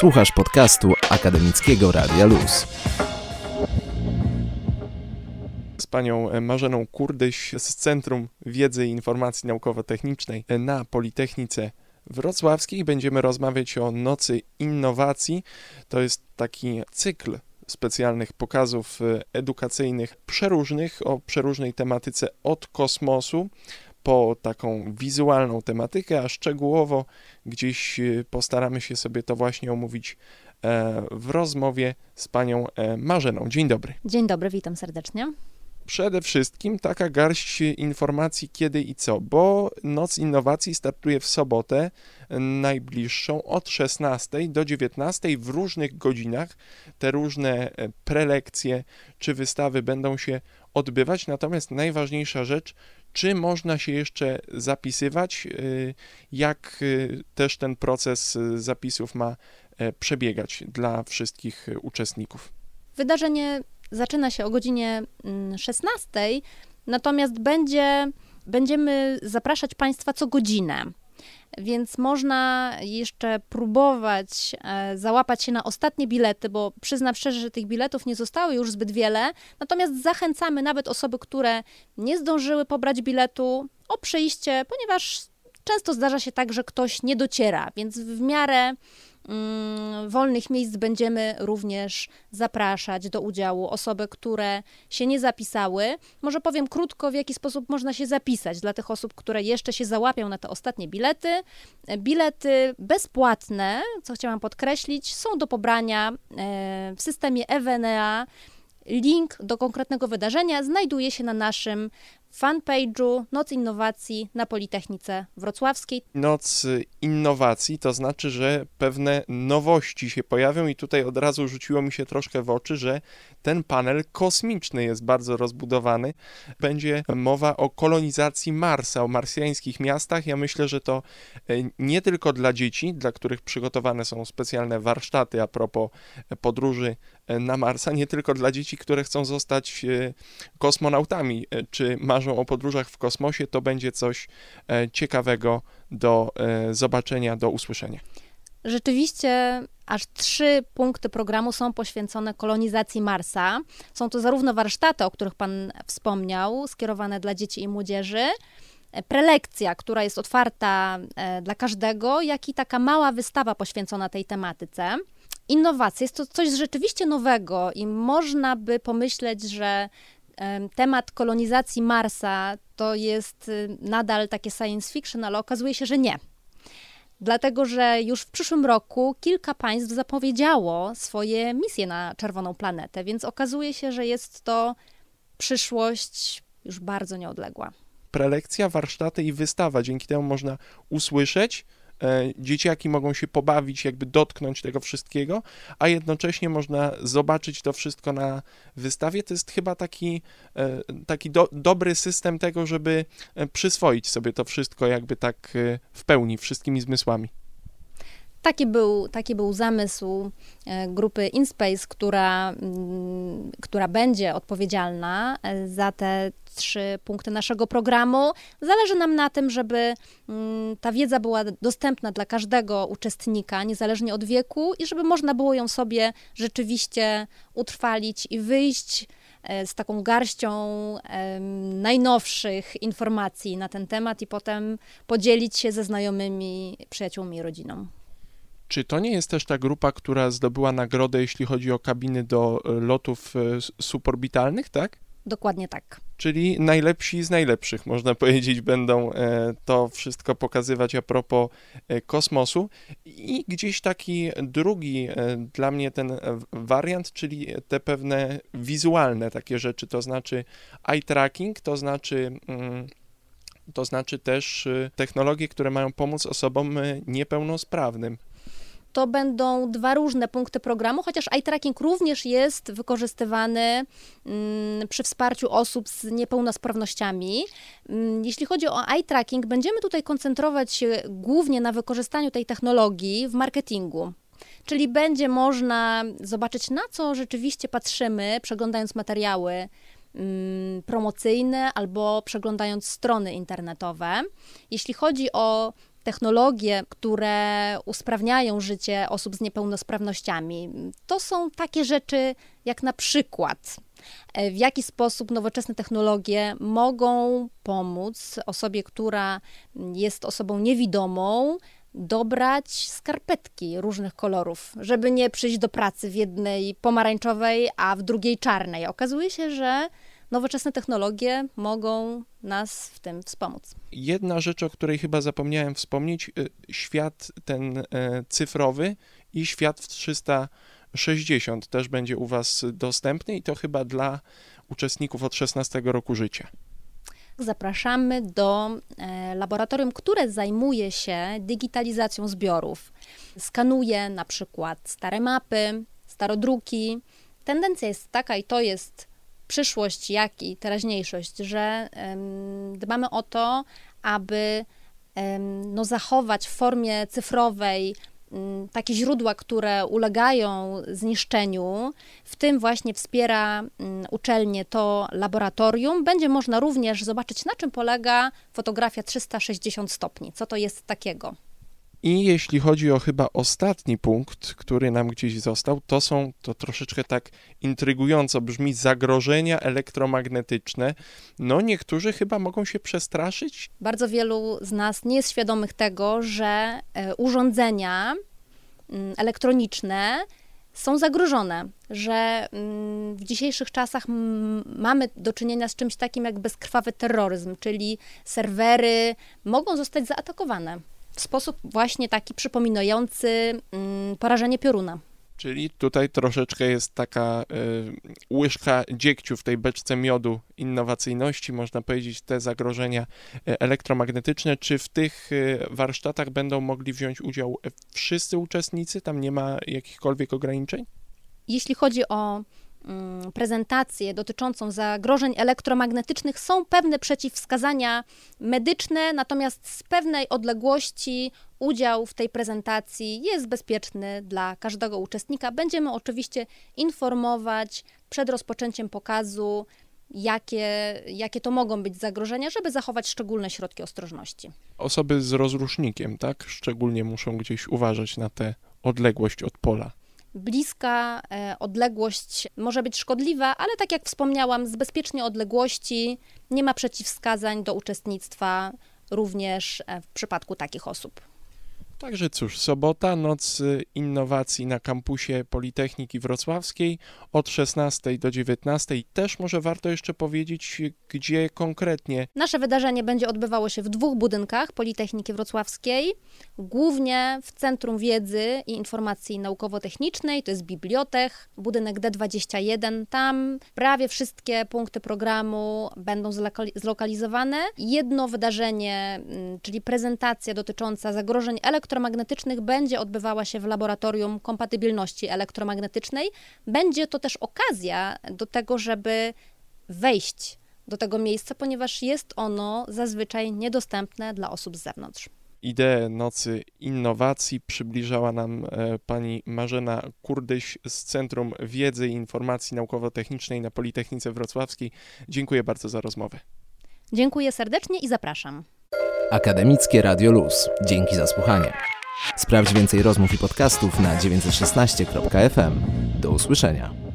Słuchasz podcastu Akademickiego Radia Luz. Z panią Marzeną Kurdyś z Centrum Wiedzy i Informacji Naukowo-Technicznej na Politechnice Wrocławskiej. Będziemy rozmawiać o Nocy Innowacji. To jest taki cykl specjalnych pokazów edukacyjnych przeróżnych, o przeróżnej tematyce od kosmosu po taką wizualną tematykę, a szczegółowo gdzieś postaramy się sobie to właśnie omówić w rozmowie z panią Marzeną. Dzień dobry. Dzień dobry, witam serdecznie. Przede wszystkim taka garść informacji kiedy i co, bo Noc Innowacji startuje w sobotę najbliższą od 16 do 19 w różnych godzinach. Te różne prelekcje czy wystawy będą się odbywać, natomiast najważniejsza rzecz, czy można się jeszcze zapisywać, jak też ten proces zapisów ma przebiegać dla wszystkich uczestników. Wydarzenie zaczyna się o godzinie 16, natomiast będziemy zapraszać Państwa co godzinę, więc można jeszcze próbować załapać się na ostatnie bilety, bo przyznam szczerze, że tych biletów nie zostało już zbyt wiele, natomiast zachęcamy nawet osoby, które nie zdążyły pobrać biletu o przyjście, ponieważ często zdarza się tak, że ktoś nie dociera, więc w miarę wolnych miejsc będziemy również zapraszać do udziału osoby, które się nie zapisały. Może powiem krótko, w jaki sposób można się zapisać dla tych osób, które jeszcze się załapią na te ostatnie bilety. Bilety bezpłatne, co chciałam podkreślić, są do pobrania w systemie Evenea. Link do konkretnego wydarzenia znajduje się na naszym fanpage'u Noc Innowacji na Politechnice Wrocławskiej. Noc Innowacji to znaczy, że pewne nowości się pojawią i tutaj od razu rzuciło mi się troszkę w oczy, że ten panel kosmiczny jest bardzo rozbudowany. Będzie mowa o kolonizacji Marsa, o marsjańskich miastach. Ja myślę, że to nie tylko dla dzieci, dla których przygotowane są specjalne warsztaty a propos podróży na Marsa, nie tylko dla dzieci, które chcą zostać kosmonautami, czy marzą o podróżach w kosmosie, to będzie coś ciekawego do zobaczenia, do usłyszenia. Rzeczywiście aż 3 punkty programu są poświęcone kolonizacji Marsa. Są to zarówno warsztaty, o których Pan wspomniał, skierowane dla dzieci i młodzieży, prelekcja, która jest otwarta dla każdego, jak i taka mała wystawa poświęcona tej tematyce. Innowacje jest to coś rzeczywiście nowego i można by pomyśleć, że temat kolonizacji Marsa to jest nadal takie science fiction, ale okazuje się, że nie. Dlatego, że już w przyszłym roku kilka państw zapowiedziało swoje misje na czerwoną planetę, więc okazuje się, że jest to przyszłość już bardzo nieodległa. Prelekcja, warsztaty i wystawa, dzięki temu można usłyszeć, dzieciaki mogą się pobawić, jakby dotknąć tego wszystkiego, a jednocześnie można zobaczyć to wszystko na wystawie. To jest chyba taki dobry system tego, żeby przyswoić sobie to wszystko jakby tak w pełni, wszystkimi zmysłami. Taki był zamysł grupy InSpace, która będzie odpowiedzialna za te 3 punkty naszego programu. Zależy nam na tym, żeby ta wiedza była dostępna dla każdego uczestnika, niezależnie od wieku i żeby można było ją sobie rzeczywiście utrwalić i wyjść z taką garścią najnowszych informacji na ten temat i potem podzielić się ze znajomymi, przyjaciółmi i rodziną. Czy to nie jest też ta grupa, która zdobyła nagrodę, jeśli chodzi o kabiny do lotów suborbitalnych, tak? Dokładnie tak. Czyli najlepsi z najlepszych, można powiedzieć, będą to wszystko pokazywać a propos kosmosu. I gdzieś taki drugi dla mnie ten wariant, czyli te pewne wizualne takie rzeczy, to znaczy eye tracking, to znaczy też technologie, które mają pomóc osobom niepełnosprawnym. To będą 2 różne punkty programu, chociaż eye tracking również jest wykorzystywany przy wsparciu osób z niepełnosprawnościami. Jeśli chodzi o eye tracking, będziemy tutaj koncentrować się głównie na wykorzystaniu tej technologii w marketingu. Czyli będzie można zobaczyć, na co rzeczywiście patrzymy, przeglądając materiały promocyjne albo przeglądając strony internetowe. Jeśli chodzi o technologie, które usprawniają życie osób z niepełnosprawnościami. To są takie rzeczy jak na przykład w jaki sposób nowoczesne technologie mogą pomóc osobie, która jest osobą niewidomą, dobrać skarpetki różnych kolorów, żeby nie przyjść do pracy w jednej pomarańczowej, a w drugiej czarnej. Okazuje się, że nowoczesne technologie mogą nas w tym wspomóc. Jedna rzecz, o której chyba zapomniałem wspomnieć, świat ten cyfrowy i świat w 360 też będzie u Was dostępny i to chyba dla uczestników od 16 roku życia. Zapraszamy do laboratorium, które zajmuje się digitalizacją zbiorów. Skanuje na przykład stare mapy, starodruki. Tendencja jest taka i to jest przyszłość, jak i teraźniejszość, że dbamy o to, aby zachować w formie cyfrowej takie źródła, które ulegają zniszczeniu, w tym właśnie wspiera uczelnię to laboratorium. Będzie można również zobaczyć, na czym polega fotografia 360 stopni, co to jest takiego. I jeśli chodzi o chyba ostatni punkt, który nam gdzieś został, to troszeczkę tak intrygująco brzmi, zagrożenia elektromagnetyczne. No niektórzy chyba mogą się przestraszyć. Bardzo wielu z nas nie jest świadomych tego, że urządzenia elektroniczne są zagrożone, że w dzisiejszych czasach mamy do czynienia z czymś takim jak bezkrwawy terroryzm, czyli serwery mogą zostać zaatakowane w sposób właśnie taki przypominający porażenie pioruna. Czyli tutaj troszeczkę jest taka łyżka dziegciu w tej beczce miodu innowacyjności, można powiedzieć, te zagrożenia elektromagnetyczne. Czy w tych warsztatach będą mogli wziąć udział wszyscy uczestnicy? Tam nie ma jakichkolwiek ograniczeń? Jeśli chodzi o prezentację dotyczącą zagrożeń elektromagnetycznych, są pewne przeciwwskazania medyczne, natomiast z pewnej odległości udział w tej prezentacji jest bezpieczny dla każdego uczestnika. Będziemy oczywiście informować przed rozpoczęciem pokazu, jakie to mogą być zagrożenia, żeby zachować szczególne środki ostrożności. Osoby z rozrusznikiem, tak? Szczególnie muszą gdzieś uważać na tę odległość od pola. Bliska odległość może być szkodliwa, ale tak jak wspomniałam, z bezpiecznej odległości nie ma przeciwwskazań do uczestnictwa również w przypadku takich osób. Także cóż, sobota, noc innowacji na kampusie Politechniki Wrocławskiej od 16 do 19. Też może warto jeszcze powiedzieć, gdzie konkretnie. Nasze wydarzenie będzie odbywało się w 2 budynkach Politechniki Wrocławskiej, głównie w Centrum Wiedzy i Informacji Naukowo-Technicznej, to jest bibliotech, budynek D21. Tam prawie wszystkie punkty programu będą zlokalizowane. Jedno wydarzenie, czyli prezentacja dotycząca zagrożeń elektromagnetycznych, będzie odbywała się w Laboratorium Kompatybilności Elektromagnetycznej. Będzie to też okazja do tego, żeby wejść do tego miejsca, ponieważ jest ono zazwyczaj niedostępne dla osób z zewnątrz. Ideę Nocy Innowacji przybliżała nam pani Marzena Kurdyś z Centrum Wiedzy i Informacji Naukowo-Technicznej na Politechnice Wrocławskiej. Dziękuję bardzo za rozmowę. Dziękuję serdecznie i zapraszam. Akademickie Radio Luz. Dzięki za słuchanie. Sprawdź więcej rozmów i podcastów na 916.fm. Do usłyszenia.